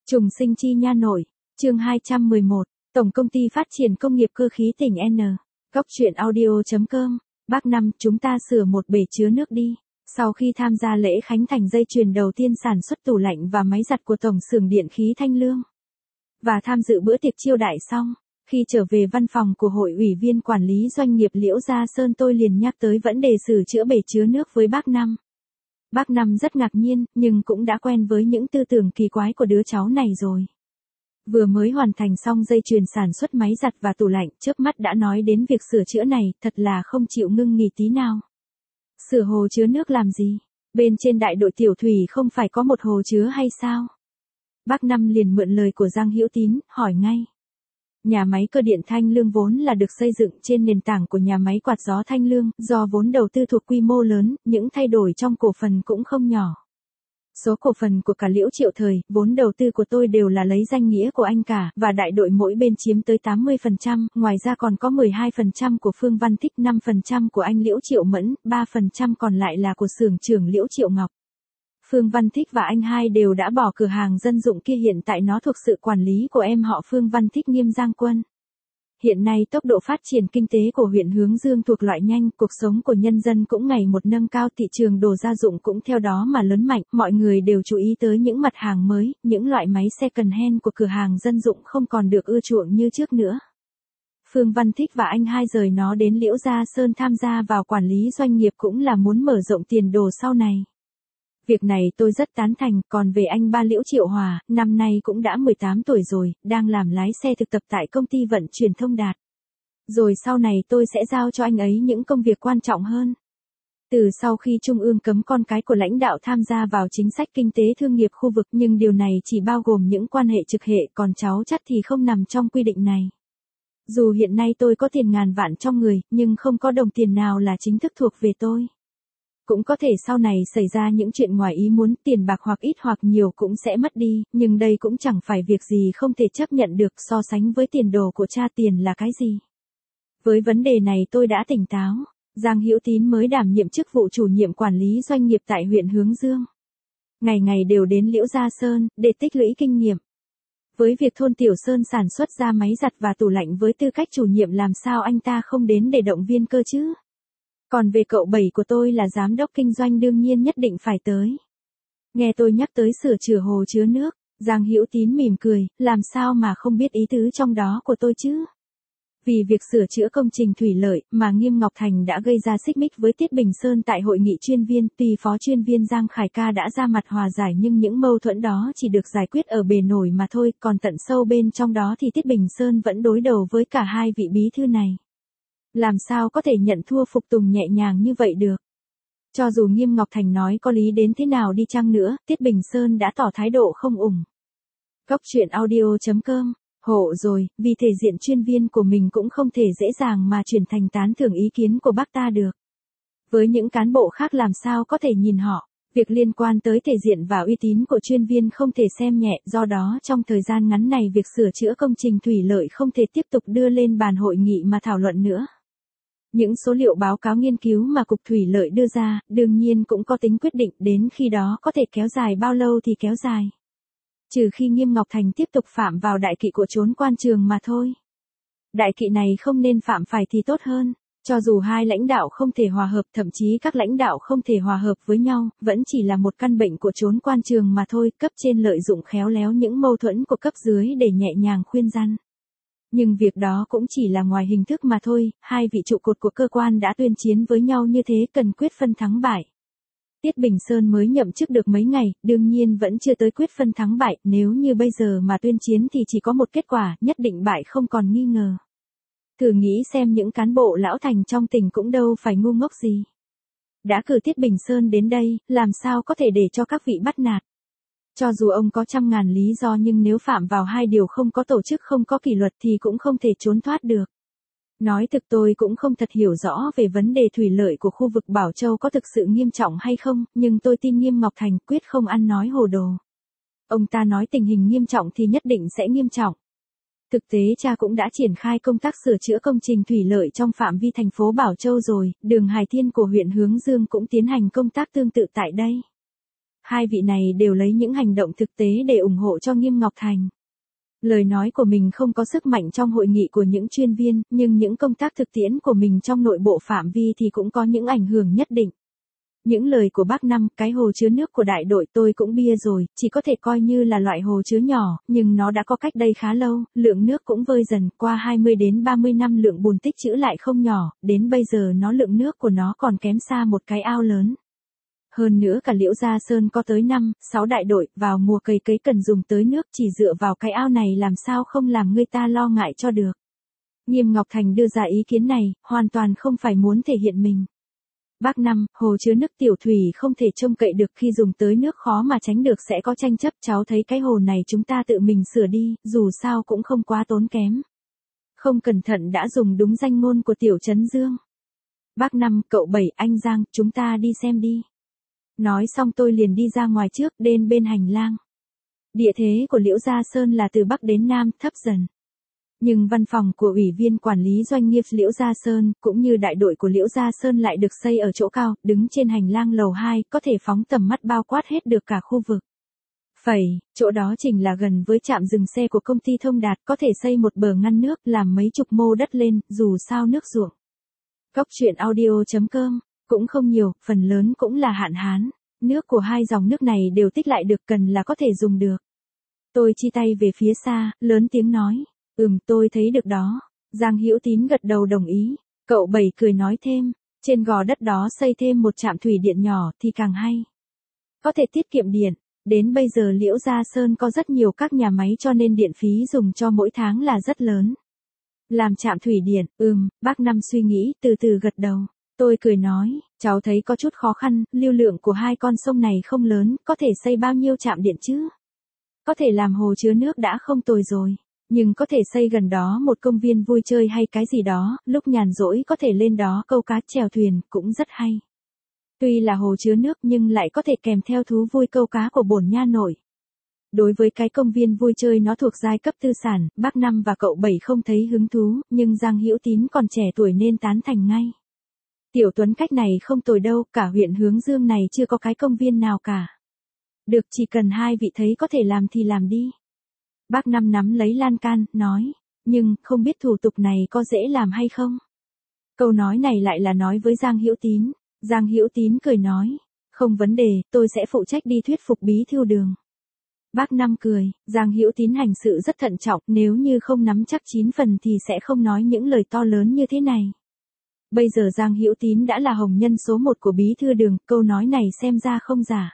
Trùng sinh chi nha nội, chương 211, Tổng công ty phát triển công nghiệp cơ khí tỉnh N. Góc truyện audio.com, Bác Năm chúng ta sửa một bể chứa nước đi. Sau khi tham gia lễ khánh thành dây chuyền đầu tiên sản xuất tủ lạnh và máy giặt của Tổng xưởng Điện khí Thanh Lương, và tham dự bữa tiệc chiêu đãi xong, khi trở về văn phòng của Hội ủy viên quản lý doanh nghiệp Liễu Gia Sơn tôi liền nhắc tới vấn đề sửa chữa bể chứa nước với bác Năm. Bác Năm rất ngạc nhiên, nhưng cũng đã quen với những tư tưởng kỳ quái của đứa cháu này rồi. Vừa mới hoàn thành xong dây chuyền sản xuất máy giặt và tủ lạnh, chớp mắt đã nói đến việc sửa chữa này, thật là không chịu ngưng nghỉ tí nào. Sửa hồ chứa nước làm gì? Bên trên đại đội tiểu thủy không phải có một hồ chứa hay sao? Bác Năm liền mượn lời của Giang Hữu Tín, hỏi ngay. Nhà máy cơ điện Thanh Lương vốn là được xây dựng trên nền tảng của nhà máy quạt gió Thanh Lương, do vốn đầu tư thuộc quy mô lớn, những thay đổi trong cổ phần cũng không nhỏ. Số cổ phần của cả Liễu Triệu Thời, vốn đầu tư của tôi đều là lấy danh nghĩa của anh cả, và đại đội mỗi bên chiếm tới 80%, ngoài ra còn có 12% của Phương Văn Thích, 5% của anh Liễu Triệu Mẫn, 3% còn lại là của xưởng trưởng Liễu Triệu Ngọc. Phương Văn Thích và anh hai đều đã bỏ cửa hàng dân dụng kia, hiện tại nó thuộc sự quản lý của em họ Phương Văn Thích Nghiêm Giang Quân. Hiện nay tốc độ phát triển kinh tế của huyện Hướng Dương thuộc loại nhanh, cuộc sống của nhân dân cũng ngày một nâng cao, thị trường đồ gia dụng cũng theo đó mà lớn mạnh, mọi người đều chú ý tới những mặt hàng mới, những loại máy second hand của cửa hàng dân dụng không còn được ưa chuộng như trước nữa. Phương Văn Thích và anh hai rời nó đến Liễu Gia Sơn tham gia vào quản lý doanh nghiệp cũng là muốn mở rộng tiền đồ sau này. Việc này tôi rất tán thành, còn về anh ba Liễu Triệu Hòa, năm nay cũng đã 18 tuổi rồi, đang làm lái xe thực tập tại công ty vận chuyển Thông Đạt. Rồi sau này tôi sẽ giao cho anh ấy những công việc quan trọng hơn. Từ sau khi Trung ương cấm con cái của lãnh đạo tham gia vào chính sách kinh tế thương nghiệp khu vực, nhưng điều này chỉ bao gồm những quan hệ trực hệ, còn cháu chắt thì không nằm trong quy định này. Dù hiện nay tôi có tiền ngàn vạn trong người, nhưng không có đồng tiền nào là chính thức thuộc về tôi. Cũng có thể sau này xảy ra những chuyện ngoài ý muốn, tiền bạc hoặc ít hoặc nhiều cũng sẽ mất đi, nhưng đây cũng chẳng phải việc gì không thể chấp nhận được, so sánh với tiền đồ của cha tiền là cái gì. Với vấn đề này tôi đã tỉnh táo. Giang Hữu Tín mới đảm nhiệm chức vụ chủ nhiệm quản lý doanh nghiệp tại huyện Hướng Dương. Ngày ngày đều đến Liễu Gia Sơn, để tích lũy kinh nghiệm. Với việc thôn Tiểu Sơn sản xuất ra máy giặt và tủ lạnh với tư cách chủ nhiệm, làm sao anh ta không đến để động viên cơ chứ? Còn về cậu Bảy của tôi là giám đốc kinh doanh, đương nhiên nhất định phải tới. Nghe tôi nhắc tới sửa chữa hồ chứa nước, Giang Hữu Tín mỉm cười, làm sao mà không biết ý tứ trong đó của tôi chứ? Vì việc sửa chữa công trình thủy lợi mà Nghiêm Ngọc Thành đã gây ra xích mích với Tiết Bình Sơn tại hội nghị chuyên viên, tuy phó chuyên viên Giang Khải Ca đã ra mặt hòa giải nhưng những mâu thuẫn đó chỉ được giải quyết ở bề nổi mà thôi, còn tận sâu bên trong đó thì Tiết Bình Sơn vẫn đối đầu với cả hai vị bí thư này. Làm sao có thể nhận thua phục tùng nhẹ nhàng như vậy được? Cho dù Nghiêm Ngọc Thành nói có lý đến thế nào đi chăng nữa, Tiết Bình Sơn đã tỏ thái độ không ủng. Góc truyện audio.com, hộ rồi, vì thể diện chuyên viên của mình cũng không thể dễ dàng mà chuyển thành tán thưởng ý kiến của bác ta được. Với những cán bộ khác làm sao có thể nhìn họ, việc liên quan tới thể diện và uy tín của chuyên viên không thể xem nhẹ, do đó trong thời gian ngắn này việc sửa chữa công trình thủy lợi không thể tiếp tục đưa lên bàn hội nghị mà thảo luận nữa. Những số liệu báo cáo nghiên cứu mà Cục Thủy lợi đưa ra, đương nhiên cũng có tính quyết định, đến khi đó có thể kéo dài bao lâu thì kéo dài. Trừ khi Nghiêm Ngọc Thành tiếp tục phạm vào đại kỵ của trốn quan trường mà thôi. Đại kỵ này không nên phạm phải thì tốt hơn, cho dù hai lãnh đạo không thể hòa hợp, thậm chí các lãnh đạo không thể hòa hợp với nhau, vẫn chỉ là một căn bệnh của trốn quan trường mà thôi, cấp trên lợi dụng khéo léo những mâu thuẫn của cấp dưới để nhẹ nhàng khuyên răn. Nhưng việc đó cũng chỉ là ngoài hình thức mà thôi, hai vị trụ cột của cơ quan đã tuyên chiến với nhau như thế, cần quyết phân thắng bại. Tiết Bình Sơn mới nhậm chức được mấy ngày, đương nhiên vẫn chưa tới quyết phân thắng bại, nếu như bây giờ mà tuyên chiến thì chỉ có một kết quả, nhất định bại không còn nghi ngờ. Thử nghĩ xem, những cán bộ lão thành trong tỉnh cũng đâu phải ngu ngốc gì. Đã cử Tiết Bình Sơn đến đây, làm sao có thể để cho các vị bắt nạt. Cho dù ông có trăm ngàn lý do nhưng nếu phạm vào hai điều không có tổ chức, không có kỷ luật thì cũng không thể trốn thoát được. Nói thực tôi cũng không thật hiểu rõ về vấn đề thủy lợi của khu vực Bảo Châu có thực sự nghiêm trọng hay không, nhưng tôi tin Nghiêm Ngọc Thành quyết không ăn nói hồ đồ. Ông ta nói tình hình nghiêm trọng thì nhất định sẽ nghiêm trọng. Thực tế cha cũng đã triển khai công tác sửa chữa công trình thủy lợi trong phạm vi thành phố Bảo Châu rồi, đường Hải Thiên của huyện Hướng Dương cũng tiến hành công tác tương tự tại đây. Hai vị này đều lấy những hành động thực tế để ủng hộ cho Nghiêm Ngọc Thành. Lời nói của mình không có sức mạnh trong hội nghị của những chuyên viên, nhưng những công tác thực tiễn của mình trong nội bộ phạm vi thì cũng có những ảnh hưởng nhất định. Những lời của bác Năm, cái hồ chứa nước của đại đội tôi cũng bia rồi, chỉ có thể coi như là loại hồ chứa nhỏ, nhưng nó đã có cách đây khá lâu, lượng nước cũng vơi dần, qua 20 đến 30 năm lượng bùn tích trữ lại không nhỏ, đến bây giờ lượng nước của nó còn kém xa một cái ao lớn. Hơn nữa cả Liễu Gia Sơn có tới 5, 6 đại đội, vào mùa cày cấy cần dùng tới nước, chỉ dựa vào cái ao này làm sao không làm người ta lo ngại cho được. Nghiêm Ngọc Thành đưa ra ý kiến này, hoàn toàn không phải muốn thể hiện mình. Bác Năm, hồ chứa nước tiểu thủy không thể trông cậy được, khi dùng tới nước khó mà tránh được sẽ có tranh chấp, cháu thấy cái hồ này chúng ta tự mình sửa đi, dù sao cũng không quá tốn kém. Không cẩn thận đã dùng đúng danh ngôn của Tiểu Trấn Dương. Bác Năm, cậu Bảy, anh Giang, chúng ta đi xem đi. Nói xong tôi liền đi ra ngoài trước, đến bên hành lang. Địa thế của Liễu Gia Sơn là từ Bắc đến Nam, thấp dần. Nhưng văn phòng của Ủy viên Quản lý Doanh nghiệp Liễu Gia Sơn, cũng như đại đội của Liễu Gia Sơn lại được xây ở chỗ cao, đứng trên hành lang lầu 2, có thể phóng tầm mắt bao quát hết được cả khu vực. Chỗ đó chính là gần với trạm dừng xe của công ty Thông Đạt, có thể xây một bờ ngăn nước, làm mấy chục mô đất lên, dù sao nước ruộng. Cóc truyện audio.com, cũng không nhiều, phần lớn cũng là hạn hán. Nước của hai dòng nước này đều tích lại được, cần là có thể dùng được. Tôi chi tay về phía xa, lớn tiếng nói. Tôi thấy được đó. Giang Hữu Tín gật đầu đồng ý. Cậu Bảy cười nói thêm, trên gò đất đó xây thêm một trạm thủy điện nhỏ thì càng hay. Có thể tiết kiệm điện. Đến bây giờ Liễu Gia Sơn có rất nhiều các nhà máy cho nên điện phí dùng cho mỗi tháng là rất lớn. Làm trạm thủy điện, bác Năm suy nghĩ, từ từ gật đầu. Tôi cười nói, cháu thấy có chút khó khăn, lưu lượng của hai con sông này không lớn, có thể xây bao nhiêu trạm điện chứ? Có thể làm hồ chứa nước đã không tồi rồi. Nhưng có thể xây gần đó một công viên vui chơi hay cái gì đó, lúc nhàn rỗi có thể lên đó câu cá chèo thuyền, cũng rất hay. Tuy là hồ chứa nước nhưng lại có thể kèm theo thú vui câu cá của bổn nha nội. Đối với cái công viên vui chơi nó thuộc giai cấp tư sản, bác Năm và cậu Bảy không thấy hứng thú, nhưng Giang Hữu Tín còn trẻ tuổi nên tán thành ngay. Tiểu Tuấn cách này không tồi đâu, cả huyện Hướng Dương này chưa có cái công viên nào cả. Được, chỉ cần hai vị thấy có thể làm thì làm đi. Bác Năm nắm lấy lan can, nói, nhưng không biết thủ tục này có dễ làm hay không? Câu nói này lại là nói với Giang Hữu Tín. Giang Hữu Tín cười nói, không vấn đề, tôi sẽ phụ trách đi thuyết phục bí thư Đường. Bác Năm cười, Giang Hữu Tín hành sự rất thận trọng, nếu như không nắm chắc 9 phần thì sẽ không nói những lời to lớn như thế này. Bây giờ Giang Hữu Tín đã là hồng nhân số 1 của bí thư Đường, câu nói này xem ra không giả.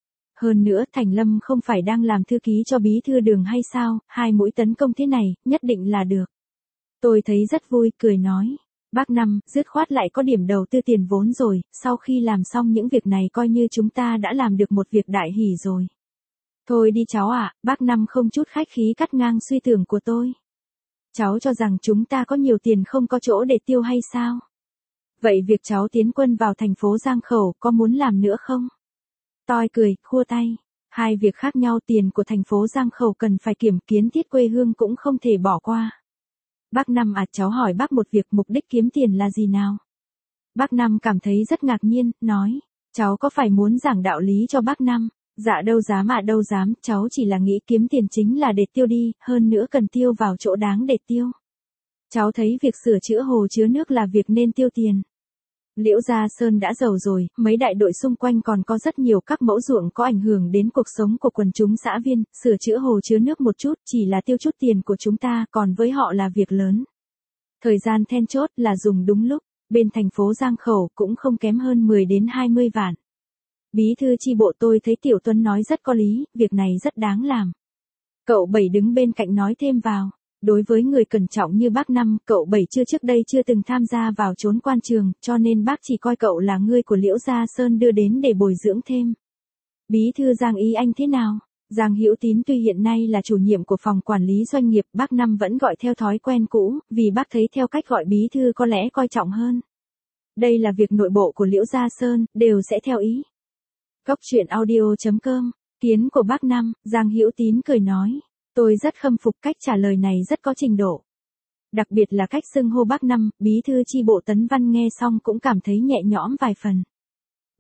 Hơn nữa, Thành Lâm không phải đang làm thư ký cho bí thư Đường hay sao, 2 mũi tấn công thế này, nhất định là được. Tôi thấy rất vui, cười nói. Bác Năm, dứt khoát lại có điểm đầu tư tiền vốn rồi, sau khi làm xong những việc này coi như chúng ta đã làm được một việc đại hỷ rồi. Thôi đi cháu ạ, bác Năm không chút khách khí cắt ngang suy tưởng của tôi. Cháu cho rằng chúng ta có nhiều tiền không có chỗ để tiêu hay sao? Vậy việc cháu tiến quân vào thành phố Giang Khẩu có muốn làm nữa không? Tôi cười, khua tay. Hai việc khác nhau, tiền của thành phố Giang Khẩu cần phải kiểm kiến thiết quê hương cũng không thể bỏ qua. Bác Năm cháu hỏi bác một việc, mục đích kiếm tiền là gì nào? Bác Năm cảm thấy rất ngạc nhiên, nói, cháu có phải muốn giảng đạo lý cho bác Năm? Dạ đâu dám đâu dám, cháu chỉ là nghĩ kiếm tiền chính là để tiêu đi, hơn nữa cần tiêu vào chỗ đáng để tiêu. Cháu thấy việc sửa chữa hồ chứa nước là việc nên tiêu tiền. Liễu Gia Sơn đã giàu rồi, mấy đại đội xung quanh còn có rất nhiều các mẫu ruộng có ảnh hưởng đến cuộc sống của quần chúng xã viên, sửa chữa hồ chứa nước một chút chỉ là tiêu chút tiền của chúng ta, còn với họ là việc lớn. Thời gian then chốt là dùng đúng lúc, bên thành phố Giang Khẩu cũng không kém hơn 10 đến 20 vạn. Bí thư chi bộ tôi thấy Tiểu Tuấn nói rất có lý, việc này rất đáng làm. Cậu Bảy đứng bên cạnh nói thêm vào. Đối với người cẩn trọng như bác Năm, cậu Bảy trước đây chưa từng tham gia vào chốn quan trường, cho nên bác chỉ coi cậu là người của Liễu Gia Sơn đưa đến để bồi dưỡng thêm. Bí thư Giang ý anh thế nào? Giang Hữu Tín tuy hiện nay là chủ nhiệm của phòng quản lý doanh nghiệp, bác Năm vẫn gọi theo thói quen cũ, vì bác thấy theo cách gọi bí thư có lẽ coi trọng hơn. Đây là việc nội bộ của Liễu Gia Sơn, đều sẽ theo ý. Cóc truyện audio.com, kiến của bác Năm, Giang Hữu Tín cười nói. Tôi rất khâm phục cách trả lời này rất có trình độ. Đặc biệt là cách xưng hô bác Năm, bí thư chi bộ Tấn Văn nghe xong cũng cảm thấy nhẹ nhõm vài phần.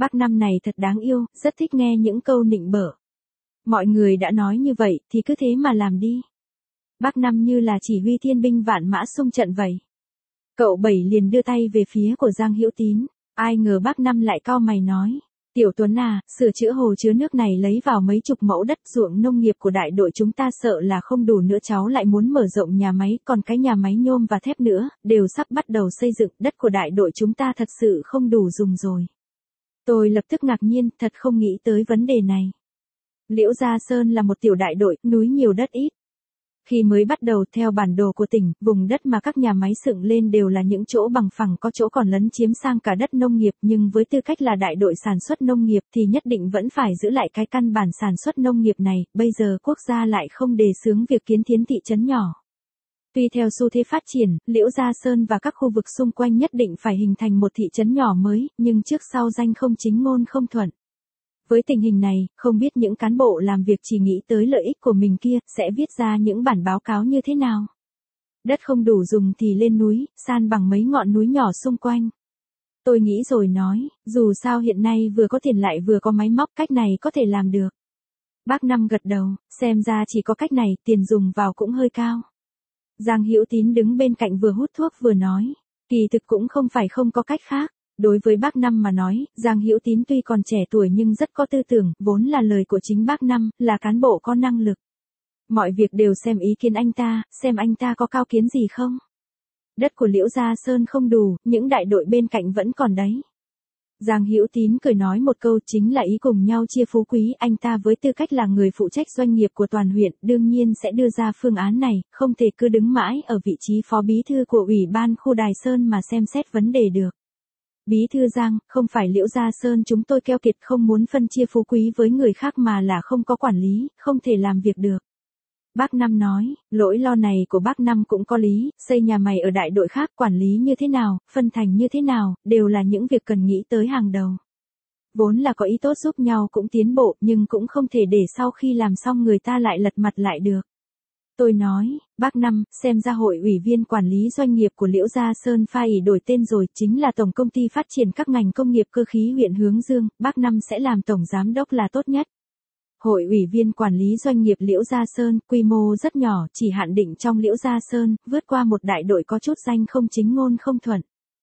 Bác Năm này thật đáng yêu, rất thích nghe những câu nịnh bợ. Mọi người đã nói như vậy thì cứ thế mà làm đi. Bác Năm như là chỉ huy thiên binh vạn mã xung trận vậy. Cậu Bảy liền đưa tay về phía của Giang Hữu Tín, ai ngờ bác Năm lại cau mày nói. Tiểu Tuấn à, sửa chữa hồ chứa nước này lấy vào mấy chục mẫu đất ruộng nông nghiệp của đại đội chúng ta sợ là không đủ nữa, cháu lại muốn mở rộng nhà máy, còn cái nhà máy nhôm và thép nữa, đều sắp bắt đầu xây dựng, đất của đại đội chúng ta thật sự không đủ dùng rồi. Tôi lập tức ngạc nhiên, thật không nghĩ tới vấn đề này. Liễu Gia Sơn là một tiểu đại đội, núi nhiều đất ít. Khi mới bắt đầu theo bản đồ của tỉnh, vùng đất mà các nhà máy dựng lên đều là những chỗ bằng phẳng, có chỗ còn lấn chiếm sang cả đất nông nghiệp, nhưng với tư cách là đại đội sản xuất nông nghiệp thì nhất định vẫn phải giữ lại cái căn bản sản xuất nông nghiệp này, bây giờ quốc gia lại không đề xướng việc kiến thiết thị trấn nhỏ. Tuy theo xu thế phát triển, Liễu Gia Sơn và các khu vực xung quanh nhất định phải hình thành một thị trấn nhỏ mới, nhưng trước sau danh không chính ngôn không thuận. Với tình hình này, không biết những cán bộ làm việc chỉ nghĩ tới lợi ích của mình kia, sẽ viết ra những bản báo cáo như thế nào. Đất không đủ dùng thì lên núi, san bằng mấy ngọn núi nhỏ xung quanh. Tôi nghĩ rồi nói, dù sao hiện nay vừa có tiền lại vừa có máy móc, cách này có thể làm được. Bác Năm gật đầu, xem ra chỉ có cách này, tiền dùng vào cũng hơi cao. Giang Hữu Tín đứng bên cạnh vừa hút thuốc vừa nói, kỳ thực cũng không phải không có cách khác. Đối với bác Năm mà nói, Giang Hữu Tín tuy còn trẻ tuổi nhưng rất có tư tưởng, vốn là lời của chính bác Năm, là cán bộ có năng lực. Mọi việc đều xem ý kiến anh ta, xem anh ta có cao kiến gì không. Đất của Liễu Gia Sơn không đủ, những đại đội bên cạnh vẫn còn đấy. Giang Hữu Tín cười nói một câu, chính là ý cùng nhau chia phú quý, anh ta với tư cách là người phụ trách doanh nghiệp của toàn huyện, đương nhiên sẽ đưa ra phương án này, không thể cứ đứng mãi ở vị trí phó bí thư của Ủy ban khu Đài Sơn mà xem xét vấn đề được. Bí thư Giang, không phải Liễu Gia Sơn chúng tôi keo kiệt không muốn phân chia phú quý với người khác mà là không có quản lý, không thể làm việc được. Bác Năm nói, lỗi lo này của bác Năm cũng có lý, xây nhà mày ở đại đội khác, quản lý như thế nào, phân thành như thế nào, đều là những việc cần nghĩ tới hàng đầu. Vốn là có ý tốt giúp nhau cũng tiến bộ, nhưng cũng không thể để sau khi làm xong người ta lại lật mặt lại được. Tôi nói, bác Năm, xem ra hội ủy viên quản lý doanh nghiệp của Liễu Gia Sơn phải đổi tên rồi, chính là Tổng Công ty Phát triển các ngành công nghiệp cơ khí huyện Hướng Dương, bác Năm sẽ làm tổng giám đốc là tốt nhất. Hội ủy viên quản lý doanh nghiệp Liễu Gia Sơn, quy mô rất nhỏ, chỉ hạn định trong Liễu Gia Sơn, vượt qua một đại đội có chút danh không chính ngôn không thuận.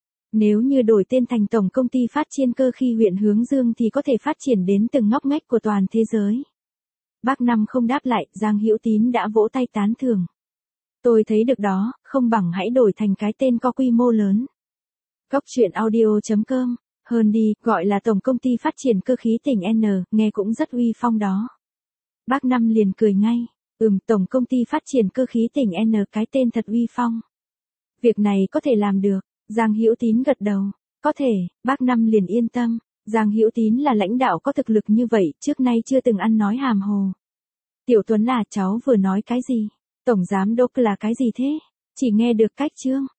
Nếu như đổi tên thành Tổng Công ty Phát triển cơ khí huyện Hướng Dương thì có thể phát triển đến từng ngóc ngách của toàn thế giới. Bác Năm không đáp lại, Giang Hữu Tín đã vỗ tay tán thưởng. Tôi thấy được đó, không bằng hãy đổi thành cái tên có quy mô lớn. Góc truyện audio.com, hơn đi, gọi là Tổng Công ty Phát triển cơ khí tỉnh N, nghe cũng rất uy phong đó. Bác Năm liền cười ngay, Tổng Công ty Phát triển cơ khí tỉnh N, cái tên thật uy phong. Việc này có thể làm được, Giang Hữu Tín gật đầu, có thể, bác Năm liền yên tâm. Giang Hữu Tín là lãnh đạo có thực lực như vậy, trước nay chưa từng ăn nói hàm hồ. Tiểu Tuấn à, cháu vừa nói cái gì? Tổng giám đốc là cái gì thế? Chỉ nghe được cách chương.